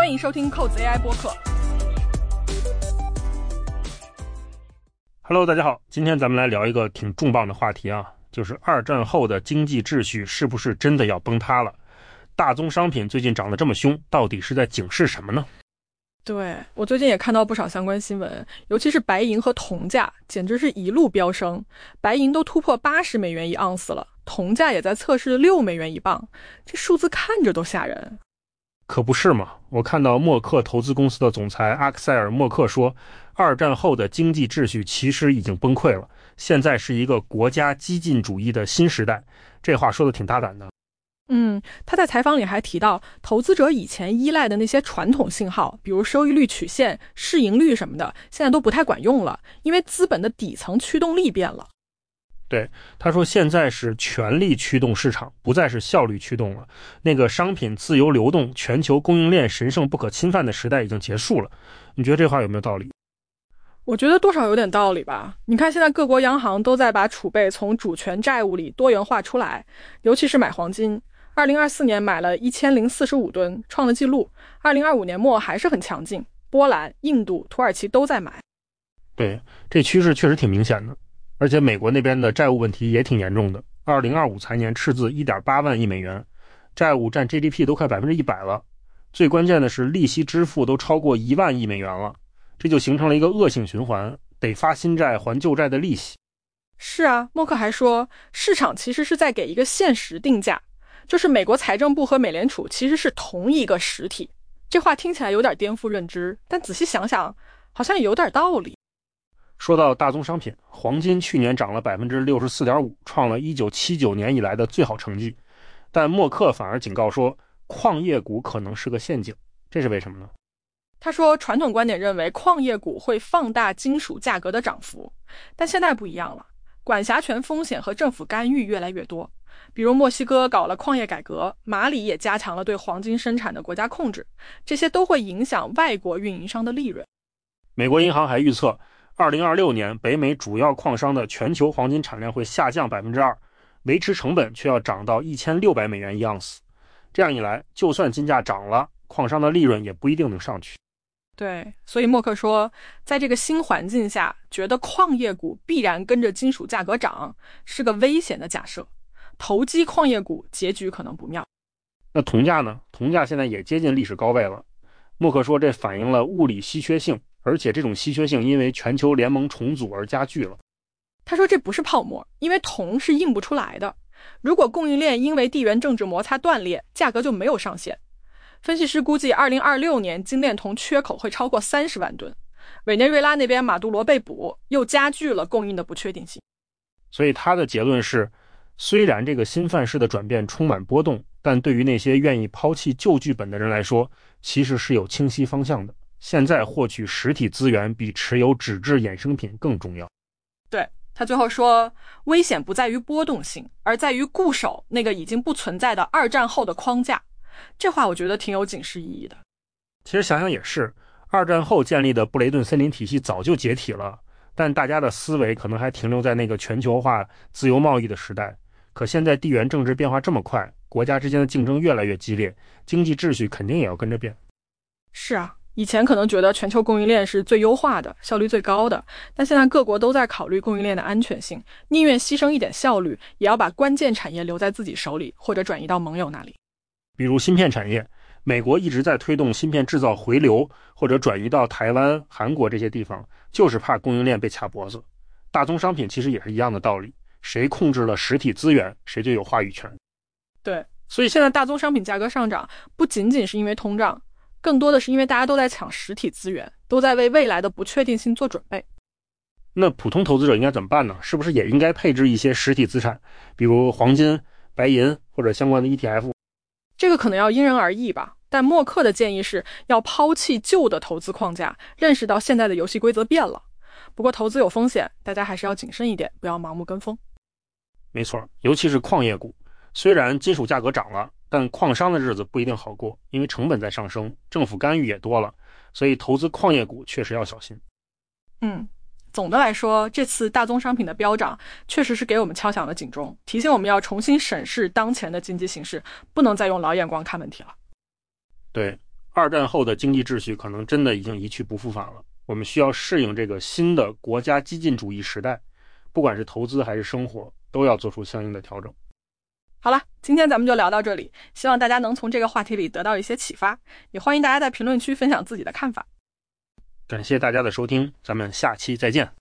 欢迎收听扣子 AI 播客。 Hello， 大家好，今天咱们来聊一个挺重磅的话题啊，就是二战后的经济秩序是不是真的要崩塌了？大宗商品最近涨得这么凶，到底是在警示什么呢？ 对，我最近也看到不少相关新闻，尤其是白银和铜价简直是一路飙升，白银都突破80美元一盎司了，铜价也在测试6美元一磅，这数字看着都吓人。 可不是嘛，我看到默克投资公司的总裁阿克塞尔·默克说，二战后的经济秩序其实已经崩溃了，现在是一个国家激进主义的新时代，这话说的挺大胆的。 他在采访里还提到，投资者以前依赖的那些传统信号，比如收益率曲线、市盈率什么的，现在都不太管用了，因为资本的底层驱动力变了。 对，他说现在是权力驱动市场，不再是效率驱动了。那个商品自由流动、全球供应链神圣不可侵犯的时代已经结束了。你觉得这话有没有道理？ 我觉得多少有点道理吧。你看现在各国央行都在把储备从主权债务里多元化出来，尤其是买黄金。2024年买了1045吨，创了纪录。2025年末还是很强劲，波兰、印度、土耳其都在买。 对，这趋势确实挺明显的。而且美国那边的债务问题也挺严重的，2025财年赤字 1.8 万亿美元，债务占 GDP 都快 100% 了。最关键的是利息支付都超过1万亿美元了，这就形成了一个恶性循环，得发新债还旧债的利息。 是啊，默克还说，市场其实是在给一个现实定价，就是美国财政部和美联储其实是同一个实体。这话听起来有点颠覆认知，但仔细想想，好像也有点道理。 说到大宗商品，黄金去年涨了 64.5%， 创了1979年以来的最好成绩。但默克反而警告说，矿业股可能是个陷阱，这是为什么呢？ 他说，传统观点认为矿业股会放大金属价格的涨幅，但现在不一样了，管辖权风险和政府干预越来越多。比如墨西哥搞了矿业改革，马里也加强了对黄金生产的国家控制，这些都会影响外国运营商的利润。 美国银行还预测2026年北美主要矿商的全球黄金产量会下降 2%， 维持成本却要涨到1600美元一盎司。这样一来，就算金价涨了，矿商的利润也不一定能上去。 对，所以默克说，在这个新环境下，觉得矿业股必然跟着金属价格涨，是个危险的假设。投机矿业股结局可能不妙。 那铜价呢？铜价现在也接近历史高位了。默克说，这反映了物理稀缺性，而且这种稀缺性因为全球联盟重组而加剧了。 他说这不是泡沫，因为铜是印不出来的。如果供应链因为地缘政治摩擦断裂，价格就没有上限。分析师估计2026年精炼铜缺口会超过30万吨。委内瑞拉那边马杜罗被捕，又加剧了供应的不确定性。 所以他的结论是，虽然这个新范式的转变充满波动，但对于那些愿意抛弃旧剧本的人来说，其实是有清晰方向的。现在获取实体资源比持有纸质衍生品更重要。 对，他最后说，危险不在于波动性，而在于固守那个已经不存在的二战后的框架。这话我觉得挺有警示意义的。 其实想想也是，二战后建立的布雷顿森林体系早就解体了，但大家的思维可能还停留在那个全球化自由贸易的时代。可现在地缘政治变化这么快，国家之间的竞争越来越激烈，经济秩序肯定也要跟着变。 是啊，以前可能觉得全球供应链是最优化的，效率最高的，但现在各国都在考虑供应链的安全性，宁愿牺牲一点效率，也要把关键产业留在自己手里，或者转移到盟友那里。 比如芯片产业，美国一直在推动芯片制造回流，或者转移到台湾、韩国这些地方，就是怕供应链被卡脖子。大宗商品其实也是一样的道理，谁控制了实体资源，谁就有话语权。 对，所以现在大宗商品价格上涨，不仅仅是因为通胀，更多的是因为大家都在抢实体资源，都在为未来的不确定性做准备。 那普通投资者应该怎么办呢？是不是也应该配置一些实体资产，比如黄金、白银或者相关的 ETF？ 这个可能要因人而异吧，但默克的建议是要抛弃旧的投资框架，认识到现在的游戏规则变了。不过投资有风险，大家还是要谨慎一点，不要盲目跟风。 没错，尤其是矿业股，虽然金属价格涨了，但矿商的日子不一定好过，因为成本在上升，政府干预也多了，所以投资矿业股确实要小心。 总的来说，这次大宗商品的飙涨确实是给我们敲响了警钟，提醒我们要重新审视当前的经济形势，不能再用老眼光看问题了。 对二战后的经济秩序可能真的已经一去不复返了，我们需要适应这个新的国家激进主义时代，不管是投资还是生活，都要做出相应的调整。 好了，今天咱们就聊到这里，希望大家能从这个话题里得到一些启发，也欢迎大家在评论区分享自己的看法。 感谢大家的收听，咱们下期再见。